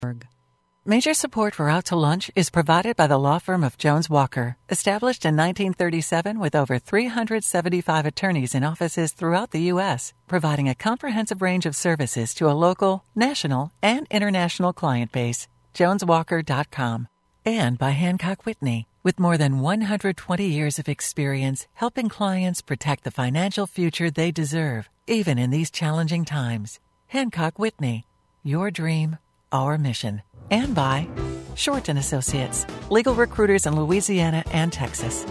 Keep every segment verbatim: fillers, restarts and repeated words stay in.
Major support for Out to Lunch is provided by the law firm of Jones Walker, established in nineteen thirty-seven with over three hundred seventy-five attorneys in offices throughout the U S, providing a comprehensive range of services to a local, national, and international client base. jones walker dot com. And by Hancock Whitney, with more than one hundred twenty years of experience helping clients protect the financial future they deserve, even in these challenging times. Hancock Whitney, your dream, our mission. And by Short and Associates, legal recruiters in Louisiana and Texas.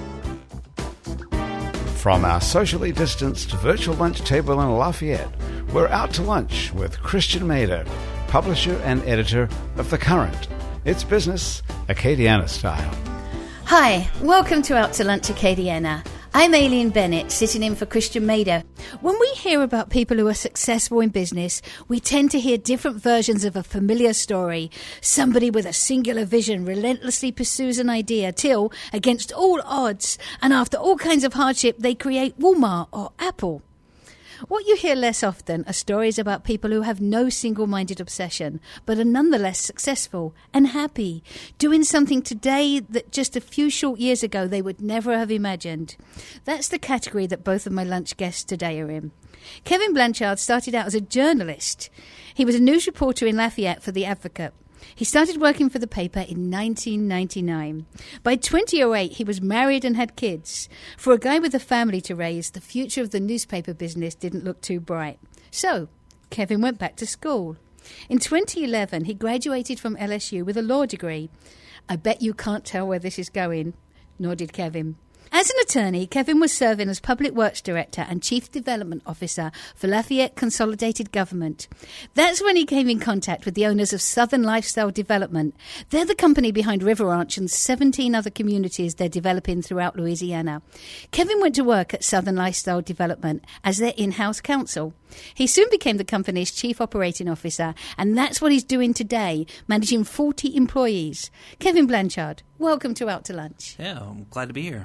From our socially distanced virtual lunch table in Lafayette, we're out to lunch with Christian Mader, publisher and editor of The Current. It's business, Acadiana style. Hi, welcome to Out to Lunch Acadiana. I'm Aileen Bennett, sitting in for Christian Mader. When we hear about people who are successful in business, we tend to hear different versions of a familiar story. Somebody with a singular vision relentlessly pursues an idea till, against all odds, and after all kinds of hardship, they create Walmart or Apple. What you hear less often are stories about people who have no single-minded obsession, but are nonetheless successful and happy, doing something today that just a few short years ago they would never have imagined. That's the category that both of my lunch guests today are in. Kevin Blanchard started out as a journalist. He was a news reporter in Lafayette for The Advocate. He started working for the paper in nineteen ninety-nine. By twenty oh eight, he was married and had kids. For a guy with a family to raise, the future of the newspaper business didn't look too bright. So, Kevin went back to school. In twenty eleven, he graduated from L S U with a law degree. I bet you can't tell where this is going, nor did Kevin. As an attorney, Kevin was serving as Public Works Director and Chief Development Officer for Lafayette Consolidated Government. That's when he came in contact with the owners of Southern Lifestyle Development. They're the company behind River Ranch and seventeen other communities they're developing throughout Louisiana. Kevin went to work at Southern Lifestyle Development as their in-house counsel. He soon became the company's Chief Operating Officer, and that's what he's doing today, managing forty employees. Kevin Blanchard, welcome to Out to Lunch. Yeah, I'm glad to be here.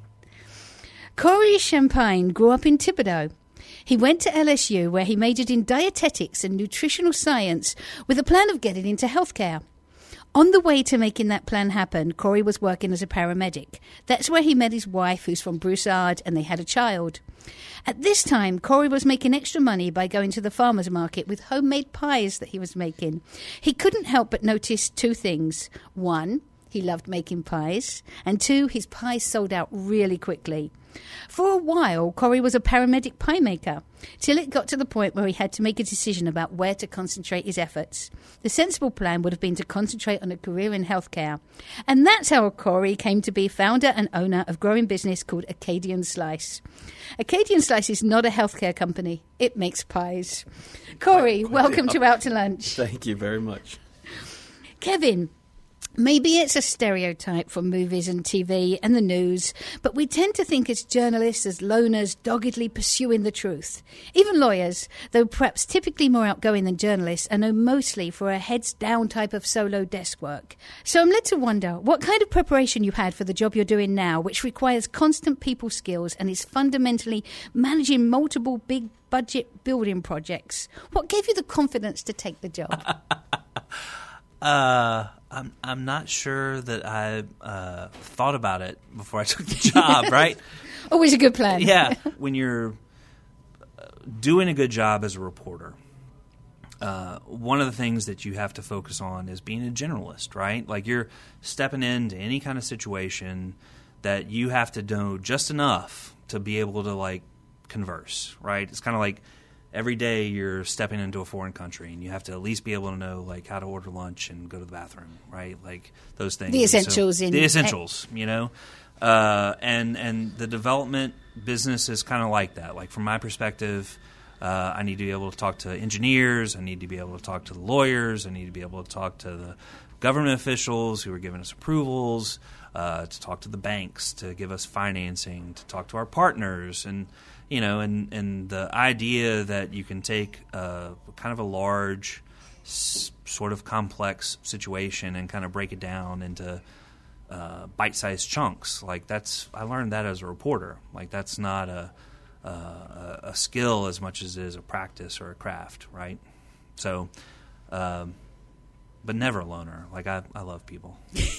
Corey Champagne grew up in Thibodaux. He went to L S U where he majored in dietetics and nutritional science with a plan of getting into healthcare. On the way to making that plan happen, Corey was working as a paramedic. That's where he met his wife, who's from Broussard, and they had a child. At this time, Corey was making extra money by going to the farmer's market with homemade pies that he was making. He couldn't help but notice two things. One, he loved making pies, and two, his pies sold out really quickly. For a while, Corey was a paramedic pie maker, till it got to the point where he had to make a decision about where to concentrate his efforts. The sensible plan would have been to concentrate on a career in healthcare. And that's how Corey came to be founder and owner of growing business called Acadian Slice. Acadian Slice is not a healthcare company. It makes pies. Corey, quite, quite welcome to Out to Lunch. Thank you very much. Kevin, maybe it's a stereotype from movies and T V and the news, but we tend to think as journalists as loners doggedly pursuing the truth. Even lawyers, though perhaps typically more outgoing than journalists, are known mostly for a heads-down type of solo desk work. So I'm led to wonder what kind of preparation you had for the job you're doing now, which requires constant people skills and is fundamentally managing multiple big-budget building projects. What gave you the confidence to take the job? uh... I'm I'm not sure that I uh, thought about it before I took the job, right? Always a good plan. Yeah. When you're doing a good job as a reporter, uh, one of the things that you have to focus on is being a generalist, right? Like you're stepping into any kind of situation that you have to know just enough to be able to, like, converse, right? It's kind of like every day you're stepping into a foreign country and you have to at least be able to know, like, how to order lunch and go to the bathroom, right? Like those things. The essentials. So, in the essentials, you know. Uh, and and the development business is kind of like that. Like from my perspective, uh, I need to be able to talk to engineers. I need to be able to talk to the lawyers. I need to be able to talk to the government officials who are giving us approvals, uh, to talk to the banks, to give us financing, to talk to our partners, and you know, and, and the idea that you can take uh, kind of a large, s- sort of complex situation and kind of break it down into uh, bite-sized chunks. Like that's, I learned that as a reporter. Like that's not a, a a skill as much as it is a practice or a craft, right? So, um, but never a loner. Like I, I love people.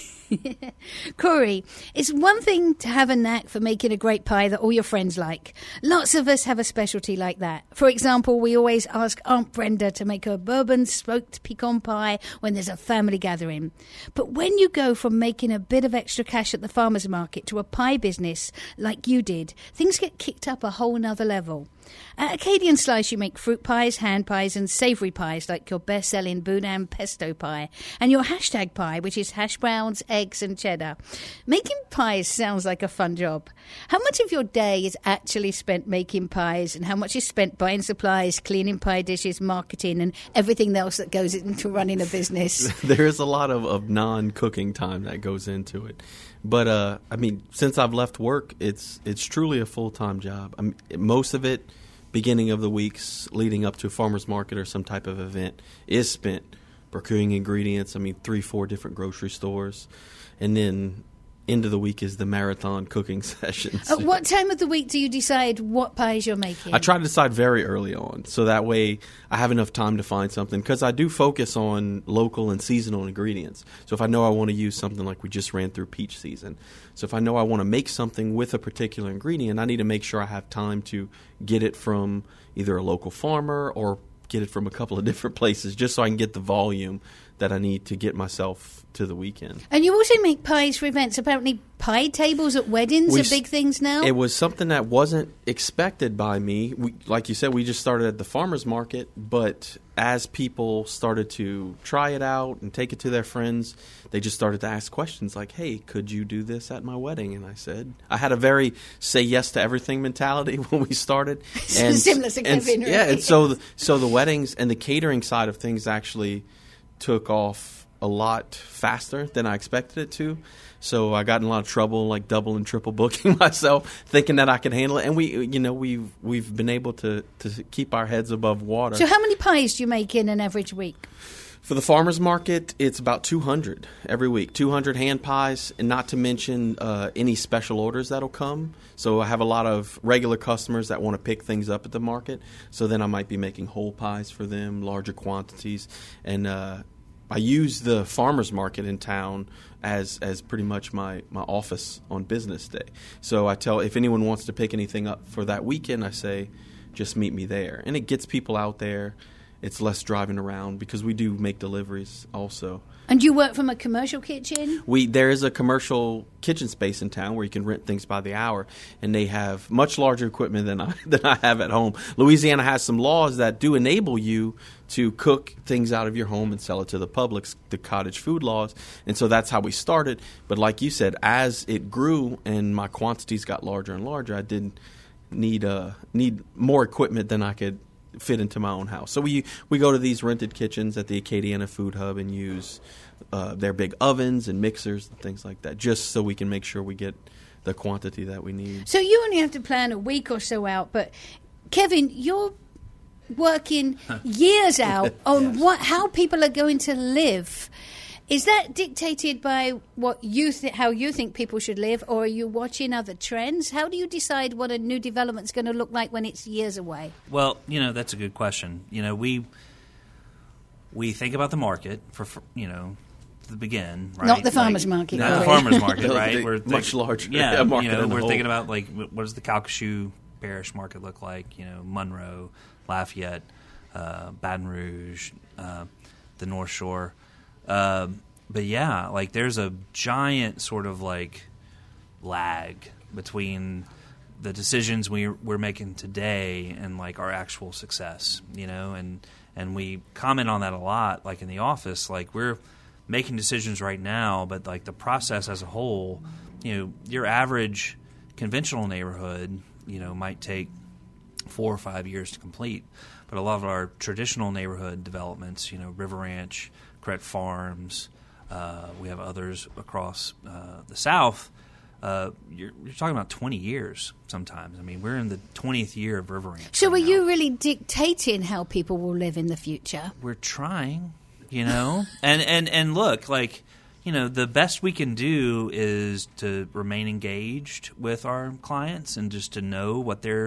Corey, it's one thing to have a knack for making a great pie that all your friends like. Lots of us have a specialty like that. For example, we always ask Aunt Brenda to make a bourbon smoked pecan pie when there's a family gathering. But when you go from making a bit of extra cash at the farmer's market to a pie business like you did, things get kicked up a whole nother level. At Acadian Slice, you make fruit pies, hand pies, and savoury pies like your best-selling Boudin pesto pie, and your hashtag pie, which is hash browns, eggs, and cheddar. Making pies sounds like a fun job. How much of your day is actually spent making pies, and how much is spent buying supplies, cleaning pie dishes, marketing, and everything else that goes into running a business? There is a lot of, of non-cooking time that goes into it. But, uh, I mean, since I've left work, it's it's truly a full-time job. I mean, most of it, beginning of the weeks leading up to a farmer's market or some type of event, is spent procuring ingredients. I mean, three, four different grocery stores. And then end of the week is the marathon cooking sessions. At what time of the week do you decide what pies you're making? I try to decide very early on, so that way I have enough time to find something, because I do focus on local and seasonal ingredients. So if I know I want to use something like we just ran through peach season, so if I know I want to make something with a particular ingredient, I need to make sure I have time to get it from either a local farmer or get it from a couple of different places, just so I can get the volume that I need to get myself to the weekend. And you also make pies for events. Apparently pie tables at weddings we, are big things now. It was something that wasn't expected by me. We, like you said, we just started at the farmer's market, but as people started to try it out and take it to their friends, they just started to ask questions like, hey, could you do this at my wedding? And I said, I had a very say yes to everything mentality when we started. And, Similar to and, Kevin, right? Yeah, and so the, so the weddings and the catering side of things actually took off a lot faster than I expected it to. So I got in a lot of trouble, like double and triple booking myself, thinking that I could handle it. And we, you know, we've we've been able to to keep our heads above water. So how many pies do you make in an average week? For the farmer's market, it's about two hundred every week. two hundred hand pies, and not to mention uh, any special orders that'll come. So I have a lot of regular customers that want to pick things up at the market. So then I might be making whole pies for them, larger quantities. And uh, I use the farmer's market in town as as pretty much my, my office on business day. So I tell, if anyone wants to pick anything up for that weekend, I say, just meet me there. And it gets people out there. It's less driving around, because we do make deliveries also. And you work from a commercial kitchen? We There is a commercial kitchen space in town where you can rent things by the hour, and they have much larger equipment than I than I have at home. Louisiana has some laws that do enable you to cook things out of your home and sell it to the public, the cottage food laws, and so that's how we started. But like you said, as it grew and my quantities got larger and larger, I did need uh, need more equipment than I could fit into my own house. So we we go to these rented kitchens at the Acadiana Food Hub and use uh, their big ovens and mixers and things like that, just so we can make sure we get the quantity that we need. So you only have to plan a week or so out, but Kevin, you're working years out on yes. what how people are going to live. Is that dictated by what you th- how you think people should live, or are you watching other trends? How do you decide what a new development's going to look like when it's years away? Well, you know, that's a good question. You know, we we think about the market for, for you know, to begin, right? Not the farmer's like, market. Not right? the farmer's market, right? We're think, much larger. Yeah, market you know, we're whole. thinking about, like, what does the Calcasieu Parish market look like? You know, Monroe, Lafayette, uh, Baton Rouge, uh, the North Shore. Um, but yeah, like there's a giant sort of like lag between the decisions we we're making today and like our actual success, you know, and and we comment on that a lot, like in the office, like we're making decisions right now, but like the process as a whole, you know, your average conventional neighborhood, you know, might take four or five years to complete. But a lot of our traditional neighborhood developments, you know, River Ranch, Cret Farms, uh, we have others across uh, the South. Uh, you're, you're talking about twenty years sometimes. I mean, we're in the twentieth year of River Ranch. So right are now. you really dictating how people will live in the future? We're trying, you know. and, and, and look, like, you know, the best we can do is to remain engaged with our clients and just to know what they're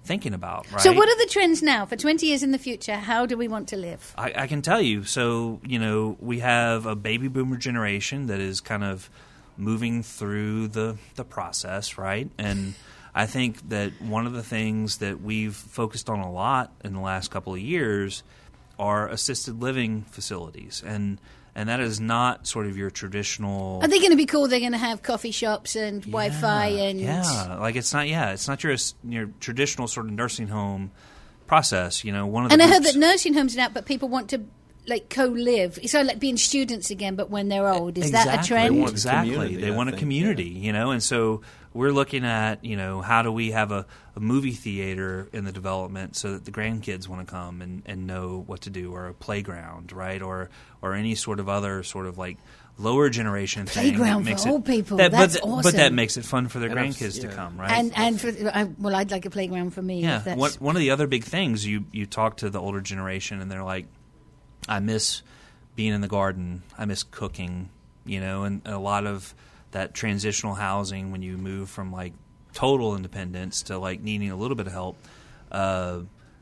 thinking about, right? So what are the trends now for twenty years in the future? How do we want to live? I, I can tell you. So, you know, we have a baby boomer generation that is kind of moving through the, the process, right? And I think that one of the things that we've focused on a lot in the last couple of years are assisted living facilities. And and that is not sort of your traditional... Are they going to be cool? They're going to have coffee shops and yeah, Wi-Fi and... Yeah, like it's not, yeah, it's not your your traditional sort of nursing home process, you know, one of the And I groups, heard that nursing homes are out, but people want to, like, co-live. It's sort of like being students again, but when they're old. Is exactly. that a trend? They want Exactly. They I want a think, community, yeah. you know, and so we're looking at, you know, how do we have a, a movie theater in the development so that the grandkids want to come and, and know what to do, or a playground, right, or or any sort of other sort of like lower generation thing. Playground that makes for it, old people. That, That's but, awesome. But that makes it fun for their And I've- grandkids to yeah. come, right? And and for, I, well, I'd like a playground for me. Yeah, if that's, one, one of the other big things, you, you talk to the older generation and they're like, I miss being in the garden, I miss cooking, you know, and a lot of that transitional housing when you move from like total independence to like needing a little bit of help uh,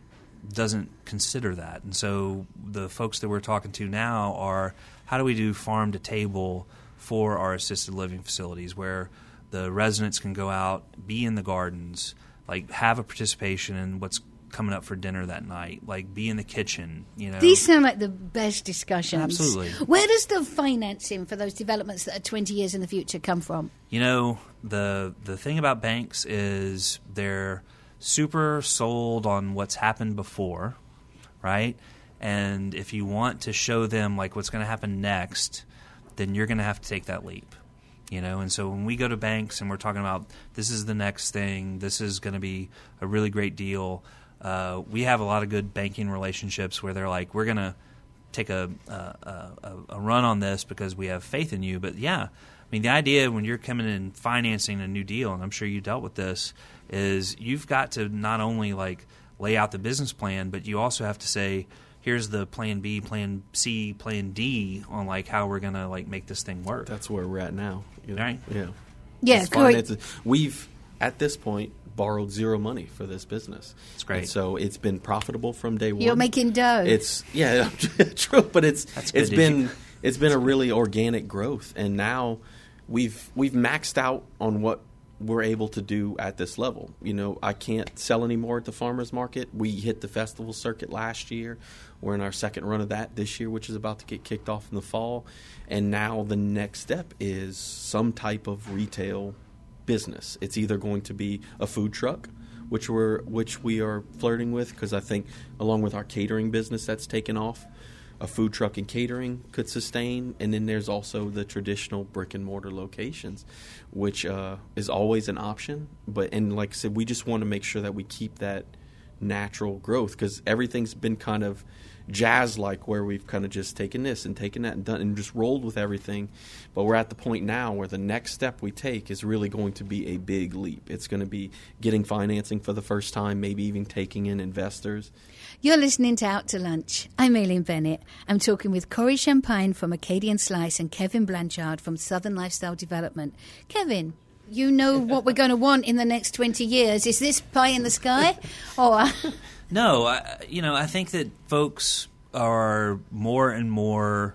doesn't consider that. And so the folks that we're talking to now are, how do we do farm to table for our assisted living facilities where the residents can go out, be in the gardens, like have a participation in what's coming up for dinner that night, like be in the kitchen, you know. These sound like the best discussions. Absolutely. Where does the financing for those developments that are twenty years in the future come from? You know, the the thing about banks is they're super sold on what's happened before, right? And if you want to show them like what's going to happen next, then you're going to have to take that leap, you know. And so when we go to banks and we're talking about this is the next thing, this is going to be a really great deal, uh, we have a lot of good banking relationships where they're like, we're going to take a, a, a, a run on this because we have faith in you. But yeah, I mean, the idea when you're coming in and financing a new deal, and I'm sure you dealt with this, is you've got to not only like lay out the business plan, but you also have to say, here's the plan B, plan C, plan D on like how we're going to like make this thing work. That's where we're at now. You know? Right. Yeah. Yeah, It's great. finances. We've, at this point, borrowed zero money for this business. It's great. And so it's been profitable from day one. You're making dough. It's yeah, true, but it's That's good. it's Did been you- it's been a really organic growth, and now we've we've maxed out on what we're able to do at this level. You know, I can't sell anymore at the farmers market. We hit the festival circuit last year. We're in our second run of that this year, which is about to get kicked off in the fall. And now the next step is some type of retail business. It's either going to be a food truck, which we're which we are flirting with, because I think along with our catering business that's taken off, a food truck and catering could sustain. And then there's also the traditional brick and mortar locations, which uh, is always an option. But and like I said, we just want to make sure that we keep that natural growth, because everything's been kind of jazz-like, where we've kind of just taken this and taken that and done and just rolled with everything. But we're at the point now where the next step we take is really going to be a big leap. It's going to be getting financing for the first time, maybe even taking in investors. You're listening to Out to Lunch. I'm Aileen Bennett. I'm talking with Corey Champagne from Acadian Slice and Kevin Blanchard from Southern Lifestyle Development. Kevin, you know what we're going to want in the next twenty years. Is this pie in the sky? Or No, I, you know, I think that folks are more and more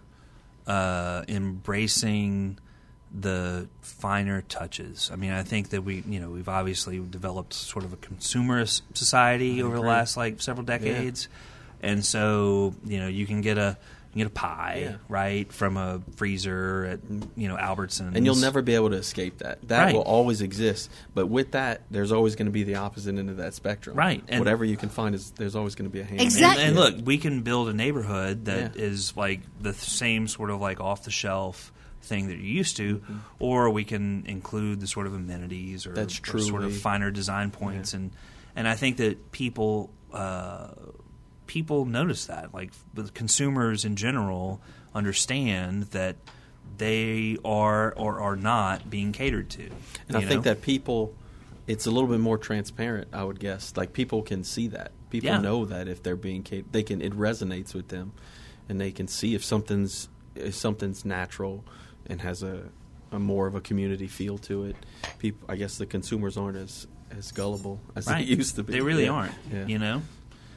uh, embracing the finer touches. I mean, I think that we, you know, we've obviously developed sort of a consumerist society over the last like several decades, yeah. And so you know, you can get a you can get a pie yeah. right from a freezer at you know Albertsons, and you'll never be able to escape that. That right. will always exist. But with that, there's always going to be the opposite end of that spectrum. Right. And whatever you can find is there's always going to be a hand. Exactly. And, and look, we can build a neighborhood that Yeah. is like the same sort of like off the shelf thing that you're used to, Mm-hmm. or we can include the sort of amenities or, That's or sort of truly- finer design points, Yeah. and and I think that people uh, people notice that, like the consumers in general understand that they are or are not being catered to. And I you think know? that people, it's a little bit more transparent, I would guess. Like, people can see that. People Yeah. know that if they're being catered, they can, it resonates with them, and they can see if something's if something's natural and has a, a more of a community feel to it. People, I guess the consumers aren't as as gullible as Right. they used to be. They really Yeah. aren't, Yeah. you know?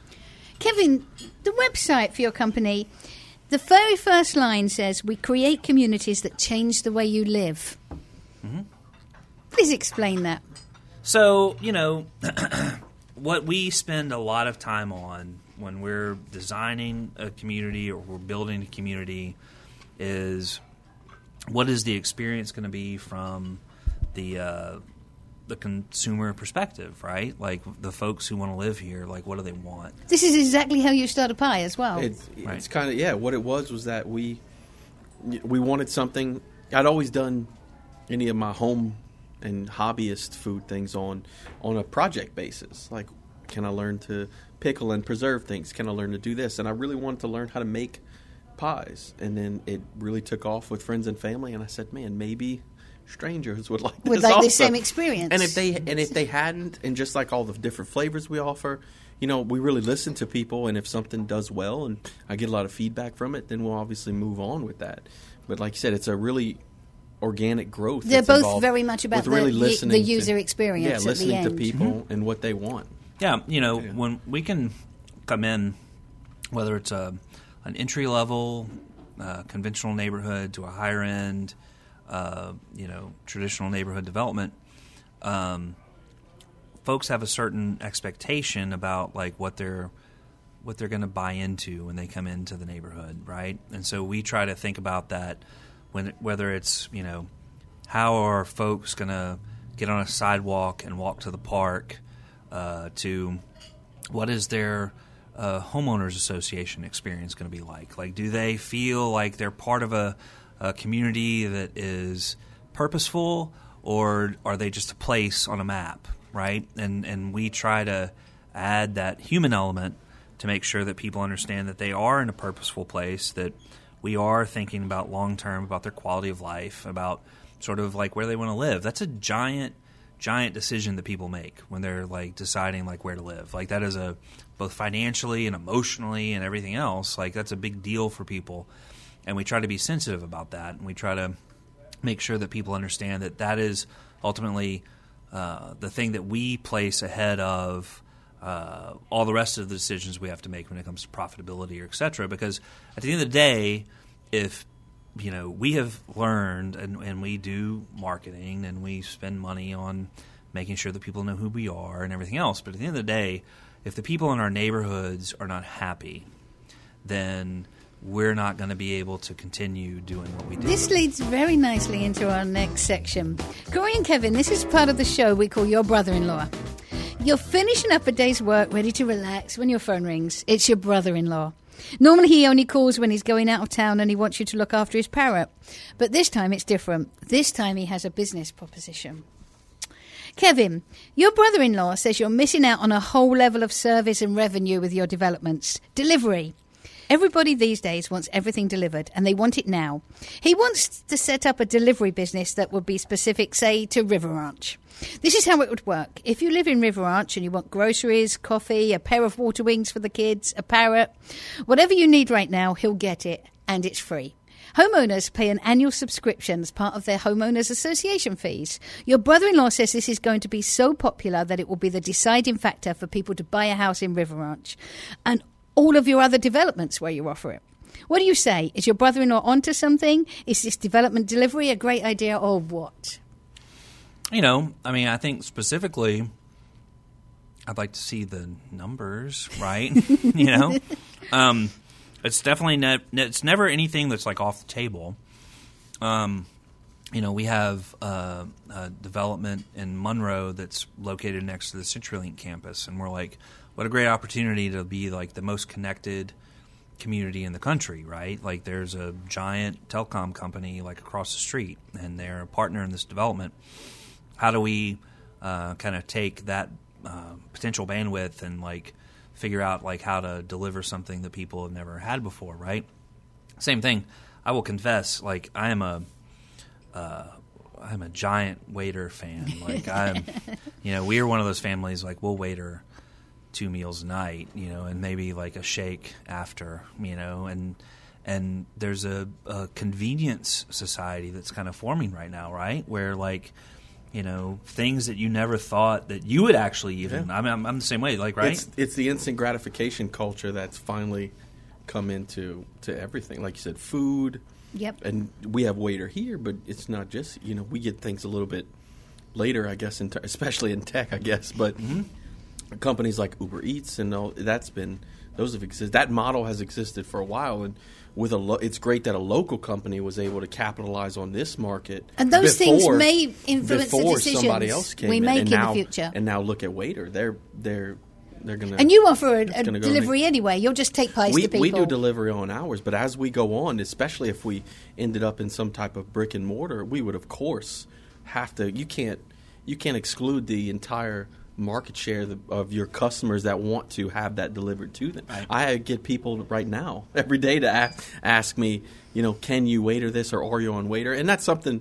Kevin, the website for your company, the very first line says, "We create communities that change the way you live." Mm-hmm. Please explain that. So, you know, what we spend a lot of time on when we're designing a community or we're building a community is what is the experience going to be from the uh, the consumer perspective, right? Like the folks who want to live here, like what do they want? This is exactly how you start a pie as well. It's, Right. it's kind of yeah. What it was was that we we wanted something. I'd always done any of my home and hobbyist food things on on a project basis. Like, can I learn to pickle and preserve things? Can I learn to do this? And I really wanted to learn how to make pies. And then it really took off with friends and family. And I said, man, maybe strangers would like this Would like also. the same experience. And if they and if they hadn't, and just like all the different flavors we offer, you know, we really listen to people. And if something does well, and I get a lot of feedback from it, then we'll obviously move on with that. But like you said, it's a really organic growth. They're that's both involved very much about with the, really the, listening the to- user experience Yeah, at the listening end. to people and what they want. Yeah, you know, Yeah. when we can come in, whether it's a an entry level, uh, conventional neighborhood to a higher end, uh, you know, traditional neighborhood development, um, folks have a certain expectation about like what they're what they're going to buy into when they come into the neighborhood, right? And so we try to think about that when whether it's, you know, how are folks going to get on a sidewalk and walk to the park, uh, to what is their uh, homeowners association experience going to be like? Like, do they feel like they're part of a, a community that is purposeful, or are they just a place on a map, right? And and we try to add that human element to make sure that people understand that they are in a purposeful place, that we are thinking about long-term, about their quality of life, about sort of like where they want to live. That's a giant, giant decision that people make when they're like deciding like where to live. Like that is a, both financially and emotionally and everything else, like that's a big deal for people. And we try to be sensitive about that. And we try to make sure that people understand that that is ultimately uh, the thing that we place ahead of Uh, all the rest of the decisions we have to make when it comes to profitability or et cetera. Because at the end of the day, if you know we have learned and, and we do marketing and we spend money on making sure that people know who we are and everything else, but at the end of the day, if the people in our neighborhoods are not happy, then we're not going to be able to continue doing what we do. This leads very nicely into our next section. Corey and Kevin, this is part of the show we call Your Brother-in-Law. You're finishing up a day's work, ready to relax when your phone rings. It's your brother-in-law. Normally he only calls when he's going out of town and he wants you to look after his parrot. But this time it's different. This time he has a business proposition. Kevin, your brother-in-law says you're missing out on a whole level of service and revenue with your developments. Delivery. Everybody these days wants everything delivered, and they want it now. He wants to set up a delivery business that would be specific, say, to River Ranch. This is how it would work. If you live in River Ranch and you want groceries, coffee, a pair of water wings for the kids, a parrot, whatever you need right now, he'll get it, and it's free. Homeowners pay an annual subscription as part of their homeowners association fees. Your brother-in-law says this is going to be so popular that it will be the deciding factor for people to buy a house in River Ranch and all of your other developments where you offer it. What do you say? Is your brother-in-law onto something? Is this development delivery a great idea, or what? You know, I mean, I think specifically, I'd like to see the numbers, right? you know, um, it's definitely ne- it's never anything that's like off the table. Um, you know, we have uh, a development in Monroe that's located next to the CenturyLink campus, and we're like, what a great opportunity to be like the most connected community in the country, right? Like there's a giant telecom company like across the street, and they're a partner in this development. How do we uh, kind of take that uh, potential bandwidth and like figure out like how to deliver something that people have never had before, right? Same thing. I will confess, like I am a uh, I'm a giant waiter fan. Like I'm, you know, we are one of those families like we'll waiter two meals a night, you know, and maybe like a shake after, you know, and and there's a, a convenience society that's kind of forming right now, right? Where like you know, things that you never thought that you would actually even. Yeah. I mean, I'm, I'm the same way. Like, right? It's, it's the instant gratification culture that's finally come into to everything. Like you said, food. Yep. And we have waiter here, but it's not just, you know, we get things a little bit later, I guess, in t- especially in tech, I guess. But mm-hmm. companies like Uber Eats and all, that's been, those have existed. That model has existed for a while. And with a lo- it's great that a local company was able to capitalize on this market. And those before, things may influence the before decisions somebody else came we in. make and in now, the future. And now look at waiter. They're, they're, They're gonna, and you offer a, a go delivery anyway. You'll just take pies we, to people. We do delivery on hours, but as we go on, especially if we ended up in some type of brick and mortar, we would of course have to. You can't you can't exclude the entire market share of your customers that want to have that delivered to them. Right. I get people right now every day to ask, ask me, you know, can you waiter this or are you on waiter? And that's something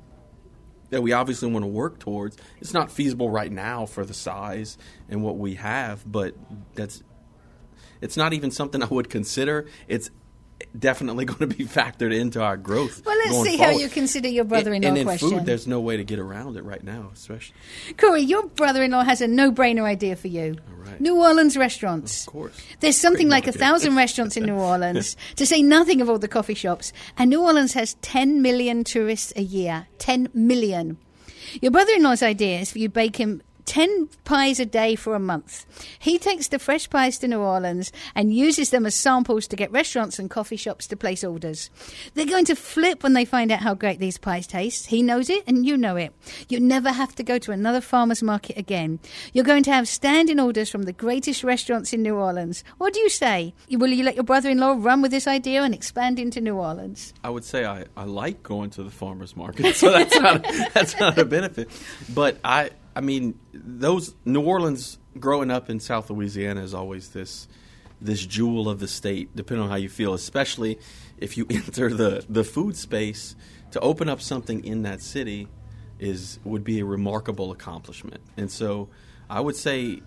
that we obviously want to work towards. It's not feasible right now for the size and what we have, but that's it's not even something I would consider. It's definitely going to be factored into our growth. Well, let's going see forward. how you consider your brother-in-law and, and in question. food, there's no way to get around it right now, especially. Corey, your brother-in-law has a no-brainer idea for you. All right. New Orleans restaurants. Of course. There's something Great like a market. thousand restaurants in New Orleans, to say nothing of all the coffee shops. And New Orleans has ten million tourists a year. ten million. Your brother-in-law's idea is for you to bake him ten pies a day for a month. He takes the fresh pies to New Orleans and uses them as samples to get restaurants and coffee shops to place orders. They're going to flip when they find out how great these pies taste. He knows it and you know it. You never have to go to another farmer's market again. You're going to have standing orders from the greatest restaurants in New Orleans. What do you say? Will you let your brother-in-law run with this idea and expand into New Orleans? I would say I, I like going to the farmer's market, so that's not that's not a benefit. But I I mean, those New Orleans, growing up in South Louisiana, is always this this jewel of the state, depending on how you feel, especially if you enter the, the food space. To open up something in that city is would be a remarkable accomplishment. And so I would say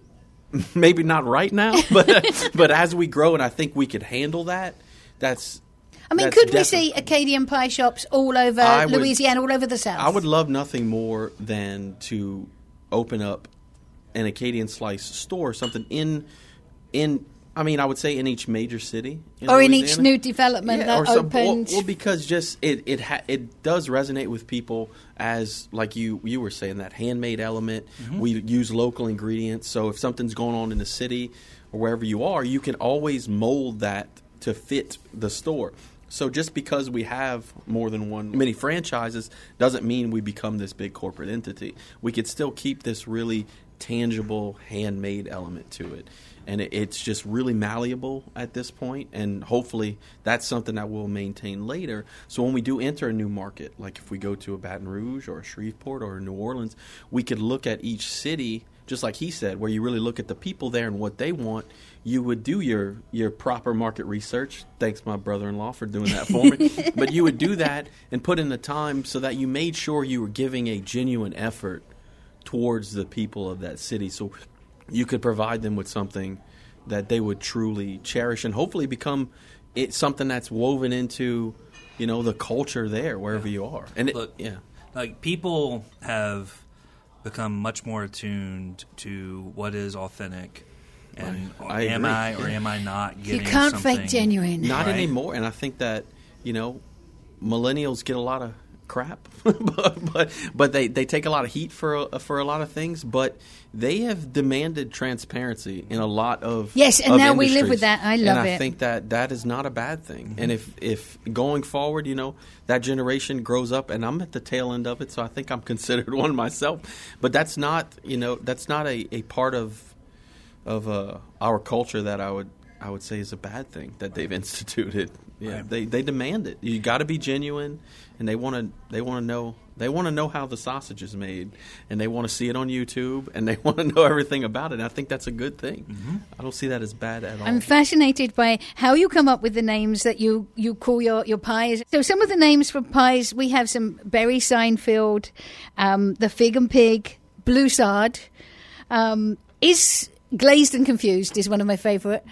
maybe not right now, but but as we grow and I think we could handle that, that's I mean, That's could we defi- see Acadian pie shops all over I would- Louisiana, all over the South? I would love nothing more than to open up an Acadian Slice store, something in, in. I mean, I would say in each major city, in or in Louisiana. each new development Yeah, that or some- opens. Well, well, because just it it ha- it does resonate with people as like you you were saying, that handmade element. Mm-hmm. We use local ingredients, so if something's going on in the city or wherever you are, you can always mold that to fit the store. So just because we have more than one, many franchises, doesn't mean we become this big corporate entity. We could still keep this really tangible, handmade element to it. And it, it's just really malleable at this point, and hopefully that's something that we'll maintain later. So when we do enter a new market, like if we go to a Baton Rouge or a Shreveport or a New Orleans, we could look at each city, just like he said, where you really look at the people there and what they want. You would do your, your proper market research. Thanks, my brother-in-law, for doing that for me. But you would do that and put in the time so that you made sure you were giving a genuine effort towards the people of that city, so you could provide them with something that they would truly cherish and hopefully become it something that's woven into, you know, the culture there wherever you are. And it, Look, yeah, like people have become much more attuned to what is authentic. And I am agree. I or am I not you giving can't something? fake genuine. not Right. anymore. And I think that, you know, millennials get a lot of crap, but, but but they, they take a lot of heat for a, for a lot of things. But they have demanded transparency in a lot of Yes, and of now we live industries. with that. I love and it. I think that that is not a bad thing. And if if going forward, you know, that generation grows up, and I'm at the tail end of it, so I think I'm considered one myself. But that's not, you know, that's not a, a part of of uh, our culture that I would I would say is a bad thing that they've instituted. Yeah, Right. they they demand it. You got to be genuine, and they want to they want to know they want to know how the sausage is made, and they want to see it on YouTube, and they want to know everything about it. And I think that's a good thing. Mm-hmm. I don't see that as bad at all. I'm fascinated by how you come up with the names that you, you call your, your pies. So some of the names for pies, we have some Berry Seinfeld, um, the Fig and Pig, Bluesard, um, is Glazed and Confused is one of my favourite.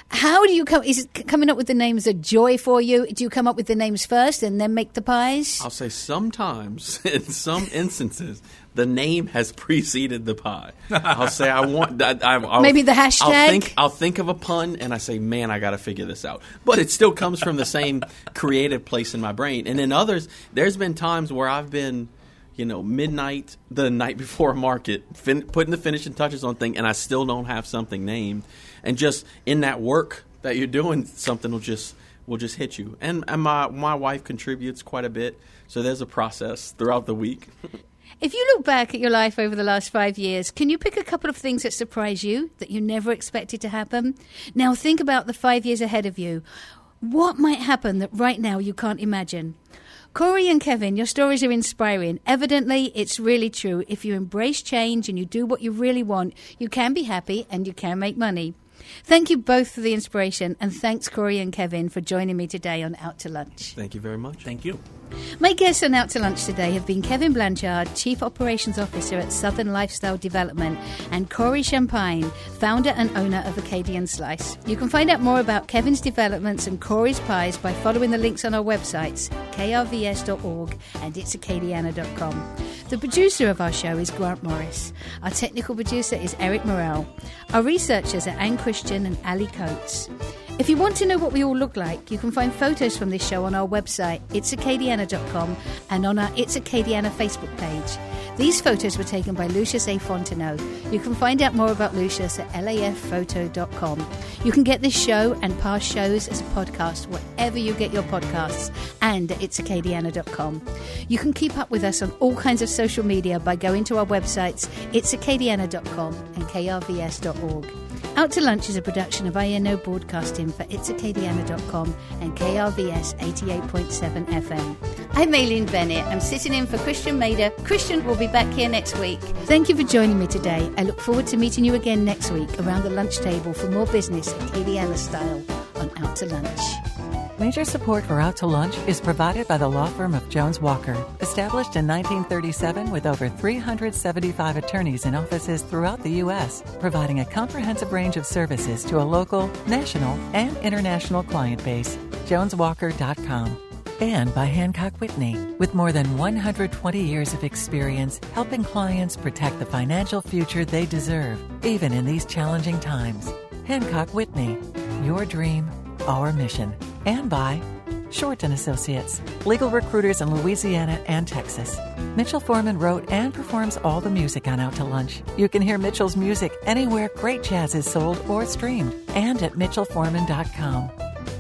How do you come? Is it coming up with the names a joy for you? Do you come up with the names first and then make the pies? I'll say sometimes, in some instances, the name has preceded the pie. I'll say I want I, I, I'll, maybe the hashtag. I'll think, I'll think of a pun and I say, man, I got to figure this out. But it still comes from the same creative place in my brain. And in others, there's been times where I've been, you know, midnight the night before a market, fin- putting the finishing touches on thing, and I still don't have something named. And just in that work that you're doing, something will just will just hit you. And, and my my wife contributes quite a bit, so there's a process throughout the week. If you look back at your life over the last five years, can you pick a couple of things that surprise you, that you never expected to happen? Now think about the five years ahead of you. What might happen that right now you can't imagine? Corey and Kevin, your stories are inspiring. Evidently, it's really true. If you embrace change and you do what you really want, you can be happy and you can make money. Thank you both for the inspiration, and thanks, Corey and Kevin, for joining me today on Out to Lunch. Thank you very much. Thank you. My guests on Out to Lunch today have been Kevin Blanchard, Chief Operations Officer at Southern Lifestyle Development, and Corey Champagne, founder and owner of Acadian Slice. You can find out more about Kevin's developments and Corey's pies by following the links on our websites, k r v s dot org and its acadiana dot com. The producer of our show is Grant Morris. Our technical producer is Eric Morrell. Our researchers are Anne Christian and Ali Coates. If you want to know what we all look like, you can find photos from this show on our website, its acadiana dot com, and on our It's Acadiana Facebook page. These photos were taken by Lucius A. Fontenot. You can find out more about Lucius at l a f photo dot com. You can get this show and past shows as a podcast wherever you get your podcasts, and at its acadiana dot com. You can keep up with us on all kinds of social media by going to our websites, its acadiana dot com and k r v s dot org. Out to Lunch is a production of I N O Broadcasting for its acadiana dot com and K R V S eighty-eight point seven F M. I'm Aileen Bennett. I'm sitting in for Christian Mader. Christian will be back here next week. Thank you for joining me today. I look forward to meeting you again next week around the lunch table for more business Acadiana style on Out to Lunch. Major support for Out to Lunch is provided by the law firm of Jones Walker, established in nineteen thirty-seven with over three hundred seventy-five attorneys in offices throughout the U S, providing a comprehensive range of services to a local, national, and international client base. jones walker dot com. And by Hancock Whitney, with more than one hundred twenty years of experience helping clients protect the financial future they deserve, even in these challenging times. Hancock Whitney, your dream, our mission. And by Short and Associates, legal recruiters in Louisiana and Texas. Mitchell Foreman wrote and performs all the music on Out to Lunch. You can hear Mitchell's music anywhere great jazz is sold or streamed, and at mitchell foreman dot com.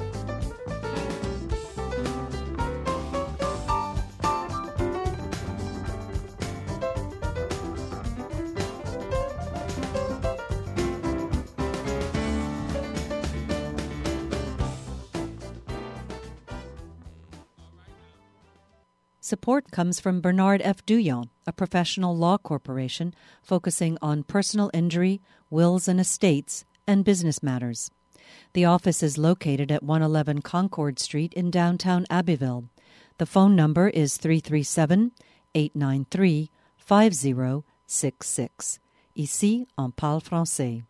Support comes from Bernard F. Douillon, a professional law corporation focusing on personal injury, wills and estates, and business matters. The office is located at one eleven Concord Street in downtown Abbeville. The phone number is three three seven, eight nine three, five zero six six. Ici, on parle français.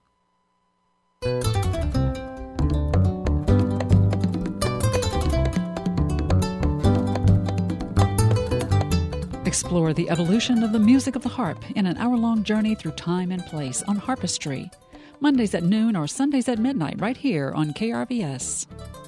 Explore the evolution of the music of the harp in an hour-long journey through time and place on Harpistry. Mondays at noon or Sundays at midnight right here on K R V S.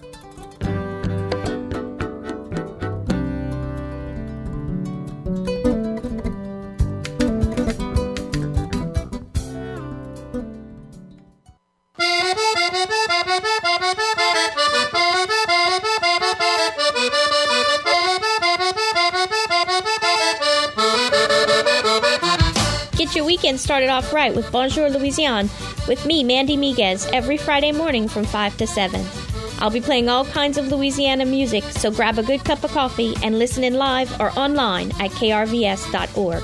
Get your weekend started off right with Bonjour Louisiane with me, Mandy Miguez, every Friday morning from five to seven. I'll be playing all kinds of Louisiana music, so grab a good cup of coffee and listen in live or online at k r v s dot org.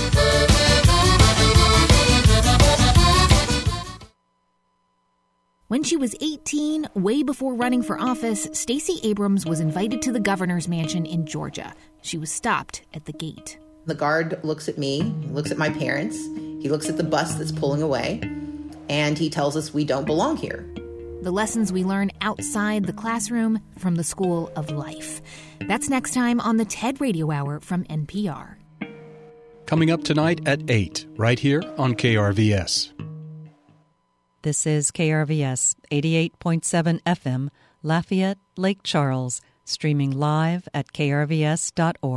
When she was eighteen, way before running for office, Stacey Abrams was invited to the governor's mansion in Georgia. She was stopped at the gate. The guard looks at me, he looks at my parents, he looks at the bus that's pulling away, and he tells us we don't belong here. the lessons we learn outside the classroom from the school of life. That's next time on the TED Radio Hour from N P R. Coming up tonight at eight, right here on K R V S. This is K R V S eighty-eight point seven F M, Lafayette, Lake Charles, streaming live at K R V S dot org.